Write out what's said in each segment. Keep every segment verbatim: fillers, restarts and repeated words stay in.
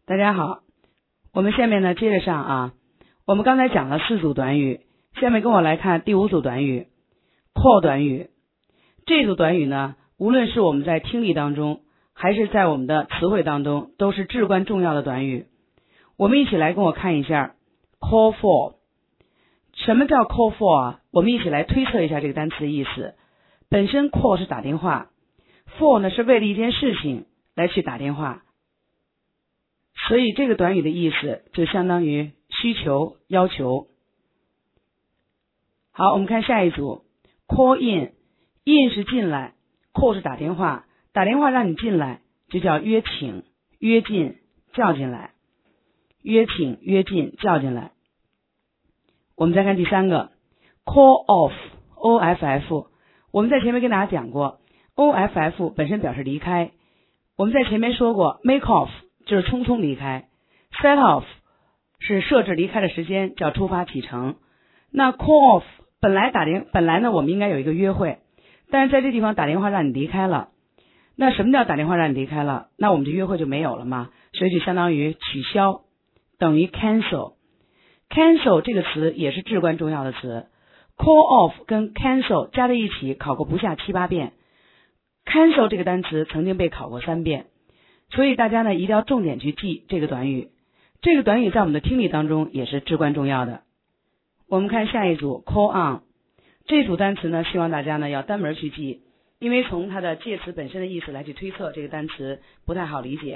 大家好，我们下面呢接着上啊，我们刚才讲了四组短语，下面跟我来看第五组短语 call 短语。这组短语呢，无论是我们在听力当中还是在我们的词汇当中，都是至关重要的短语。我们一起来跟我看一下 call for。 什么叫 call for 啊？我们一起来推测一下这个单词的意思。本身 call 是打电话， for 呢是为了一件事情来去打电话，所以这个短语的意思就相当于需求、要求。好，我们看下一组 call in。 in 是进来， call 是打电话，打电话让你进来就叫约请、约进、叫进来。约请、约进、叫进来。我们再看第三个 call off。 O F F 我们在前面跟大家讲过， O F F 本身表示离开，我们在前面说过 make off 就是匆匆离开， set off 是设置离开的时间，叫出发启程。那 call off 本来打电本来呢我们应该有一个约会，但是在这地方打电话让你离开了。那什么叫打电话让你离开了？那我们这约会就没有了嘛，所以就相当于取消，等于 cancel。 cancel 这个词也是至关重要的词， call off 跟 cancel 加在一起考过不下七八遍， cancel 这个单词曾经被考过三遍，所以大家呢一定要重点去记这个短语。这个短语在我们的听力当中也是至关重要的。我们看下一组 call on。 这组单词呢希望大家呢要单门去记，因为从它的介词本身的意思来去推测这个单词不太好理解。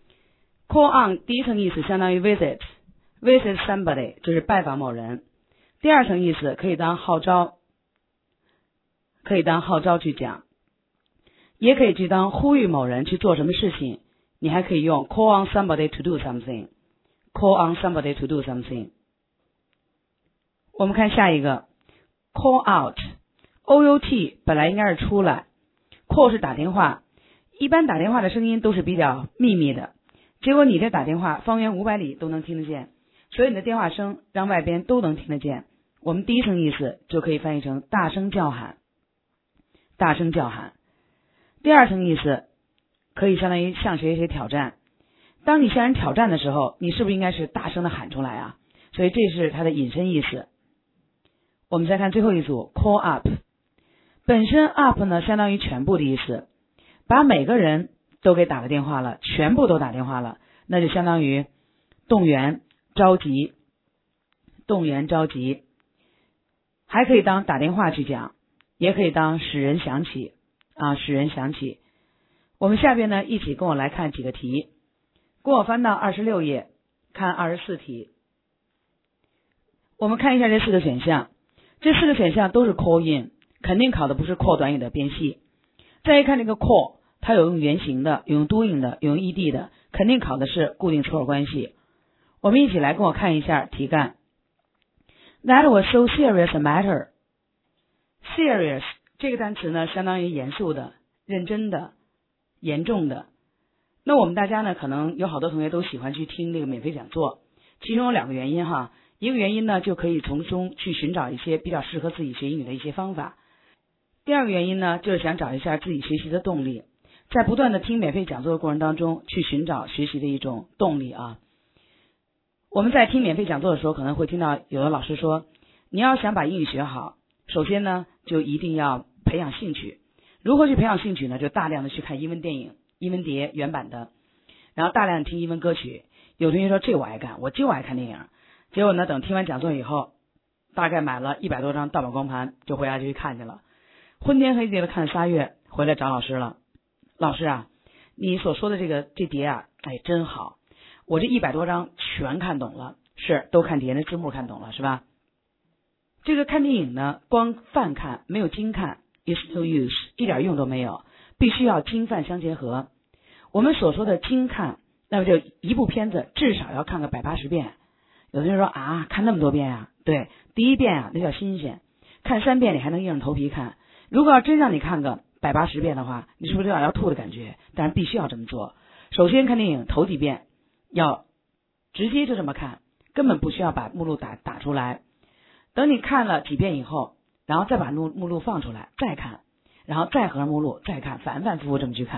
call on 第一层意思相当于 visit， visit somebody 就是拜访某人。第二层意思可以当号召，可以当号召去讲，也可以去当呼吁某人去做什么事情，你还可以用 call on somebody to do something， call on somebody to do something。 我们看下一个 call out。 O U T 本来应该是出来， call 是打电话，一般打电话的声音都是比较秘密的，结果你这打电话方圆五百里都能听得见，所以你的电话声让外边都能听得见。我们第一层意思就可以翻译成大声叫喊，大声叫喊。第二层意思可以相当于向谁谁挑战，当你向人挑战的时候，你是不是应该是大声的喊出来啊？所以这是它的引申意思。我们再看最后一组 call up。 本身 up 呢相当于全部的意思，把每个人都给打个电话了，全部都打电话了，那就相当于动员、召集，动员召集。还可以当打电话去讲，也可以当使人想起啊，使人想起。我们下边呢一起跟我来看几个题，跟我翻到二十六页，看二十四题。我们看一下这四个选项，这四个选项都是 call in， 肯定考的不是 call 短语的编析。再一看这个 call， 它有用原形的，有用 doing 的，有用 ed 的，肯定考的是固定词偶关系。我们一起来跟我看一下题干。 That was so serious a matter。 serious 这个单词呢相当于严肃的、认真的、严重的。那我们大家呢可能有好多同学都喜欢去听这个免费讲座，其中有两个原因哈。一个原因呢就可以从中去寻找一些比较适合自己学英语的一些方法，第二个原因呢就是想找一下自己学习的动力，在不断的听免费讲座的过程当中去寻找学习的一种动力啊。我们在听免费讲座的时候可能会听到有的老师说，你要想把英语学好，首先呢就一定要培养兴趣。如何去培养兴趣呢？就大量的去看英文电影、英文碟原版的，然后大量的听英文歌曲。有同学说这我爱干，我就爱看电影，结果呢等听完讲座以后，大概买了一百多张盗版光盘就回家就去看去了，昏天黑地的看仨月，回来找老师了。老师啊，你所说的这个这碟啊，哎真好，我这一百多张全看懂了。是，都看碟的字幕看懂了是吧？这个看电影呢，光泛看没有精看 is no use， 一点用都没有，必须要精泛相结合。我们所说的精看，那么就一部片子至少要看个百八十遍。有的人说啊，看那么多遍啊？对，第一遍啊那叫新鲜，看三遍你还能硬着头皮看。如果要真让你看个百八十遍的话，你是不是有点要吐的感觉？但是必须要这么做。首先看电影头几遍要直接就这么看，根本不需要把目录打打出来。等你看了几遍以后，然后再把目目录放出来再看，然后再合上目录再看，反反复复这么去看。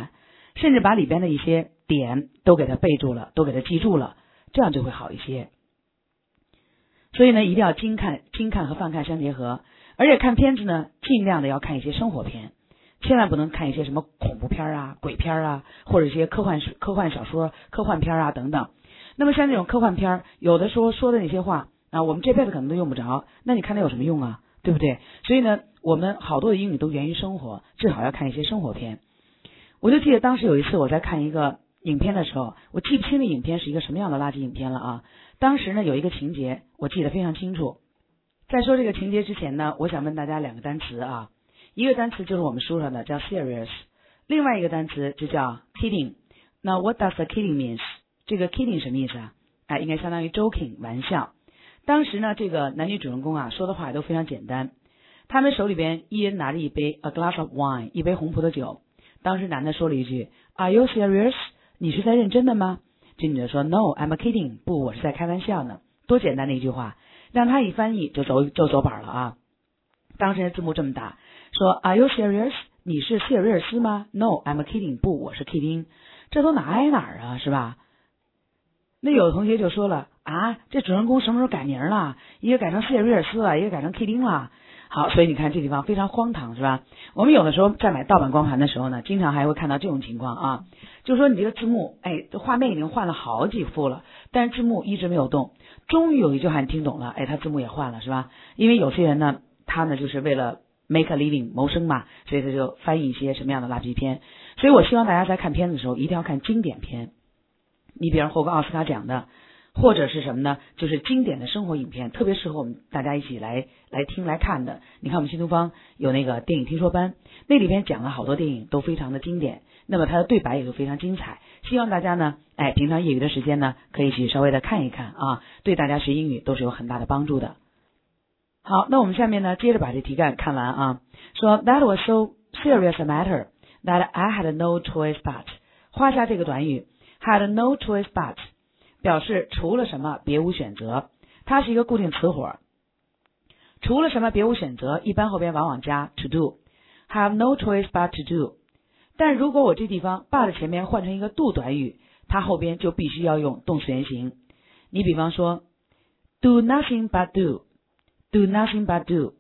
甚至把里边的一些点都给它背住了，都给它记住了，这样就会好一些。所以呢，一定要精看精看和泛看相结合，而且看片子呢，尽量的要看一些生活片，千万不能看一些什么恐怖片啊、鬼片啊，或者一些科幻科幻小说、科幻片啊等等。那么像这种科幻片，有的时候说的那些话啊，我们这辈子可能都用不着，那你看它有什么用啊？对不对？所以呢，我们好多的英语都源于生活，最好要看一些生活片。我就记得当时有一次我在看一个影片的时候，我记不清的影片是一个什么样的垃圾影片了啊。当时呢有一个情节我记得非常清楚。在说这个情节之前呢，我想问大家两个单词啊，一个单词就是我们书上的叫 serious， 另外一个单词就叫 kidding。 那 what does the kidding means？ 这个 kidding 什么意思啊？哎，应该相当于 joking 玩笑。当时呢这个男女主人公啊说的话都非常简单，他们手里边一人拿着一杯 a glass of wine， 一杯红葡萄酒。当时男的说了一句 Are you serious？ 你是在认真的吗？这女的说 No, I'm kidding， 不，我是在开玩笑呢。多简单的一句话，让他一翻译就走就走板了啊。当时的字幕这么打，说 Are you serious？ 你是谢瑞尔斯吗？ No, I'm kidding， 不，我是 kidding。 这都哪挨哪儿啊，是吧？那有的同学就说了啊，这主人公什么时候改名了？一个改成谢瑞尔斯了，一个改成 kidding 了。好，所以你看这地方非常荒唐，是吧？我们有的时候在买盗版光盘的时候呢，经常还会看到这种情况啊，就是说你这个字幕，哎，这画面已经换了好几幅了，但是字幕一直没有动。终于有一句话你听懂了，哎，他字幕也换了，是吧？因为有些人呢，他呢就是为了 make a living 谋生嘛，所以他就翻译一些什么样的垃圾片。所以我希望大家在看片子的时候一定要看经典片，你比如获过奥斯卡奖的，或者是什么呢？就是经典的生活影片，特别适合我们大家一起来来听来看的。你看我们新东方有那个电影听说班，那里边讲了好多电影都非常的经典，那么它的对白也都非常精彩。希望大家呢，哎，平常业余的时间呢，可以去稍微的看一看啊，对大家学英语都是有很大的帮助的。好，那我们下面呢，接着把这题干看完啊。说 That was so serious a matter that I had no choice but， 画下这个短语 had no choice but，表示除了什么别无选择，它是一个固定词汇。除了什么别无选择，一般后边往往加 to do， have no choice but to do。 但如果我这地方 but 前面换成一个 do 短语，它后边就必须要用动词原形。你比方说 do nothing but do， do nothing but do，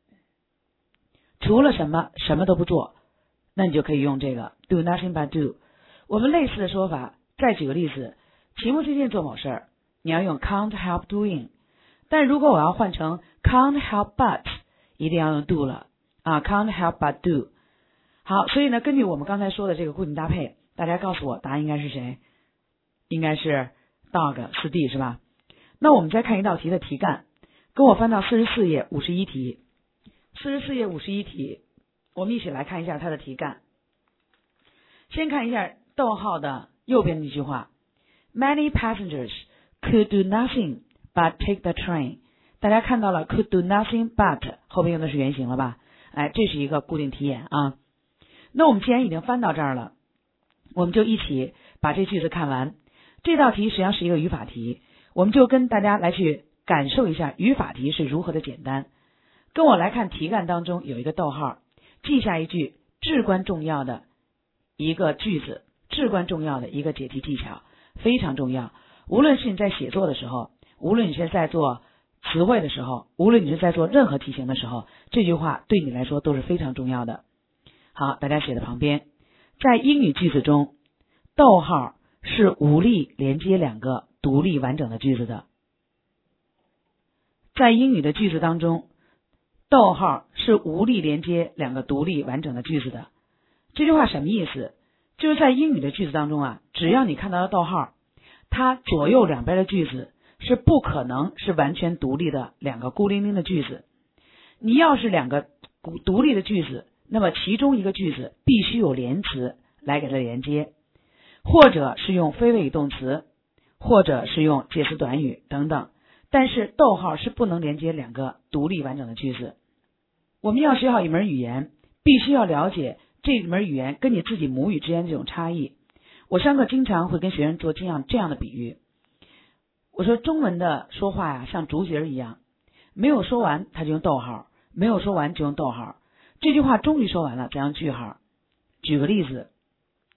除了什么什么都不做，那你就可以用这个 do nothing but do。 我们类似的说法，再举个例子，情不自禁做某事儿，你要用 can't help doing。 但如果我要换成 can't help but， 一定要用 do 了啊 can't help but do。 好，所以呢，根据我们刚才说的这个固定搭配，大家告诉我答案应该是谁？应该是 dog 四 D 是吧？那我们再看一道题的题干，跟我翻到四十四页五十一题。四十四页五十一题，我们一起来看一下它的题干。先看一下逗号的右边的一句话，Many passengers could do nothing but take the train。 大家看到了 could do nothing but 后边用的是原形了吧？哎，这是一个固定题眼啊。那我们既然已经翻到这儿了，我们就一起把这句子看完。这道题实际上是一个语法题，我们就跟大家来去感受一下语法题是如何的简单。跟我来看题干当中有一个逗号，记下一句至关重要的一个句子，至关重要的一个解题技巧，非常重要。无论是你在写作的时候，无论你是在做词汇的时候，无论你是在做任何题型的时候，这句话对你来说都是非常重要的。好，大家写在旁边。在英语句子中，逗号是无力连接两个独立完整的句子的。在英语的句子当中，逗号是无力连接两个独立完整的句子的。这句话什么意思？就是在英语的句子当中啊，只要你看到了逗号，它左右两边的句子是不可能是完全独立的两个孤零零的句子。你要是两个独立的句子，那么其中一个句子必须有连词来给它连接，或者是用非谓语动词，或者是用介词短语等等。但是逗号是不能连接两个独立完整的句子。我们要学好一门语言，必须要了解这门语言跟你自己母语之间这种差异。我上课经常会跟学生做这样这样的比喻，我说中文的说话呀，像竹节一样，没有说完他就用逗号，没有说完就用逗号。这句话终于说完了，再用句号。举个例子，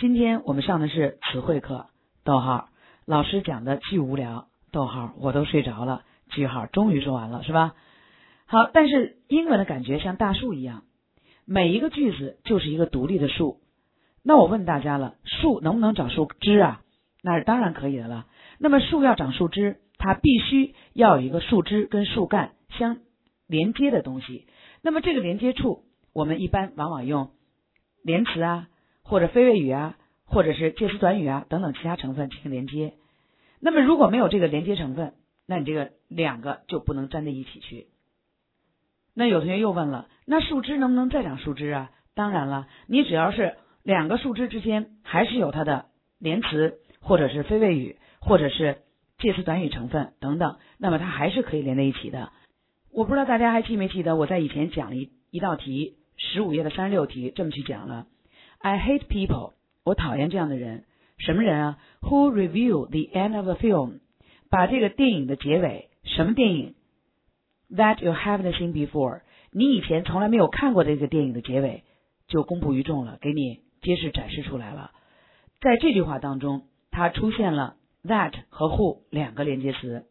今天我们上的是词汇课，逗号，老师讲的巨无聊，逗号，我都睡着了，句号，终于说完了，是吧？好，但是英文的感觉像大树一样，每一个句子就是一个独立的树。那我问大家了，树能不能长树枝啊？那是当然可以的了。那么树要长树枝，它必须要有一个树枝跟树干相连接的东西。那么这个连接处，我们一般往往用连词啊，或者非谓语啊，或者是介词短语啊等等其他成分进行连接。那么如果没有这个连接成分，那你这个两个就不能粘在一起去。那有同学又问了，那树枝能不能再长树枝啊？当然了，你只要是两个树枝之间还是有它的连词，或者是非谓语，或者是介词短语成分等等，那么它还是可以连在一起的。我不知道大家还记没记得，我在以前讲了一一道题，十五页的三十六题，这么去讲了。I hate people， 我讨厌这样的人。什么人啊 ？Who review the end of a film， 把这个电影的结尾，什么电影 ？That you haven't seen before， 你以前从来没有看过的这个电影的结尾，就公布于众了，给你揭示展示出来了。在这句话当中，它出现了 that 和 who 两个连接词。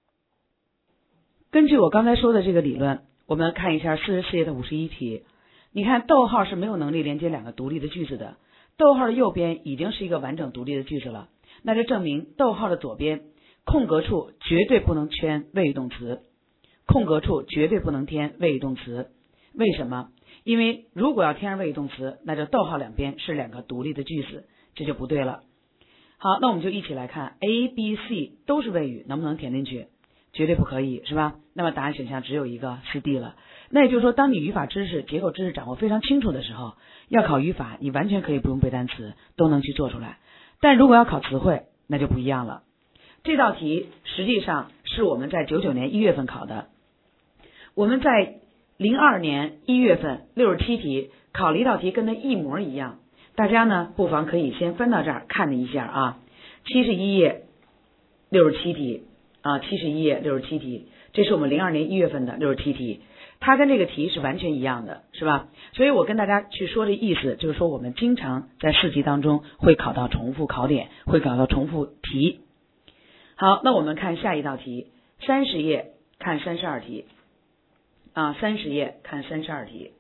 根据我刚才说的这个理论，我们看一下四十四页的五十一题。你看逗号是没有能力连接两个独立的句子的，逗号的右边已经是一个完整独立的句子了，那就证明逗号的左边空格处绝对不能圈谓语动词，空格处绝对不能添谓语动词。为什么？因为如果要添上谓语动词，那就逗号两边是两个独立的句子，这就不对了。好，那我们就一起来看 A、B、C 都是谓语，能不能填进去？绝对不可以，是吧？那么答案选项只有一个 C、D 了。那也就是说，当你语法知识、结构知识掌握非常清楚的时候，要考语法，你完全可以不用背单词，都能去做出来。但如果要考词汇，那就不一样了。这道题实际上是我们在九九年一月份考的，我们在零二年一月份六十七题考了一道题，跟它一模一样。大家呢，不妨可以先翻到这儿看一下啊，七十一页六十七题啊，七十一页六十七题，这是我们零二年一月份的六十七题，它跟这个题是完全一样的，是吧？所以我跟大家去说这意思，就是说我们经常在试题当中会考到重复考点，会考到重复题。好，那我们看下一道题，三十页看三十二题啊，三十页看三十二题。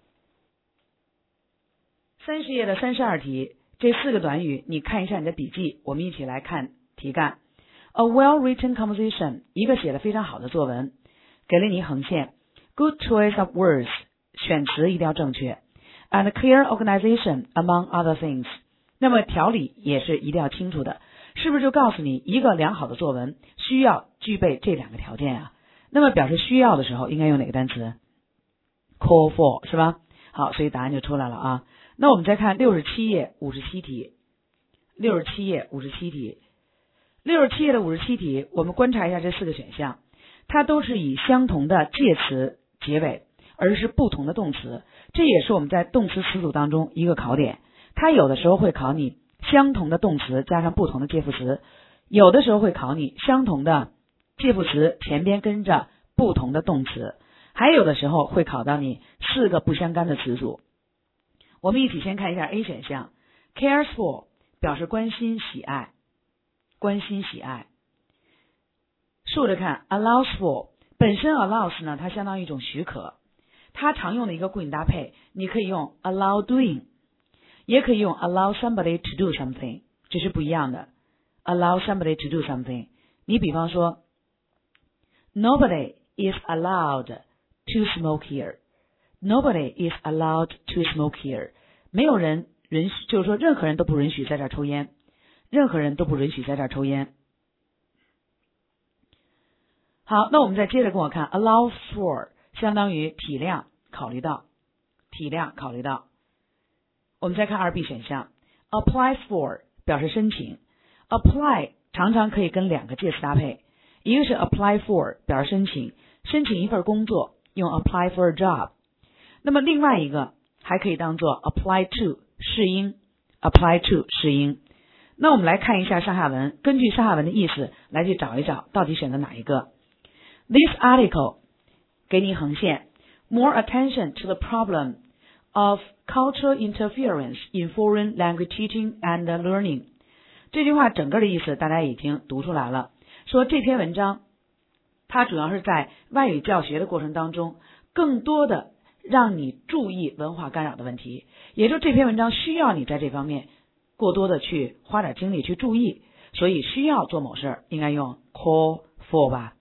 三十页的三十二题，这四个短语，你看一下你的笔记，我们一起来看题干。A well-written composition， 一个写的非常好的作文，给了你横线。Good choice of words， 选词一定要正确。And clear organization among other things， 那么条理也是一定要清楚的。是不是就告诉你，一个良好的作文需要具备这两个条件啊？那么表示需要的时候，应该用哪个单词 ？Call for， 是吧？好，所以答案就出来了啊。那我们再看六十七页五十七题，六十七页五十七题，六十七页的五十七题，我们观察一下这四个选项，它都是以相同的介词结尾，而是不同的动词，这也是我们在动词词组当中一个考点。它有的时候会考你相同的动词加上不同的介副词，有的时候会考你相同的介副词前边跟着不同的动词，还有的时候会考到你四个不相干的词组。我们一起先看一下 A 选项 cares for 表示关心喜爱，关心喜爱。竖着看 allows for， 本身 allows 呢，它相当于一种许可，它常用的一个固定搭配，你可以用 allow doing， 也可以用 allow somebody to do something， 这是不一样的。 allow somebody to do something， 你比方说 nobody is allowed to smoke here， nobody is allowed to smoke here， 没有人允许，就是说任何人都不允许在这儿抽烟，任何人都不允许在这儿抽烟。好，那我们再接着跟我看 allow for 相当于体谅考虑到，体谅考虑到。我们再看二 B 选项 apply for 表示申请， apply 常常可以跟两个介词搭配，一个是 apply for 表示申请，申请一份工作用 apply for a job， 那么另外一个还可以当做 apply to 适应， apply to 适应。那我们来看一下上下文，根据上下文的意思来去找一找到底选择哪一个。 This article 给你横线 more attention to the problem of cultural interference in foreign language teaching and learning。 这句话整个的意思大家已经读出来了，说这篇文章它主要是在外语教学的过程当中更多的让你注意文化干扰的问题，也就是这篇文章需要你在这方面过多的去花点精力去注意，所以需要做某事儿应该用 call for 吧。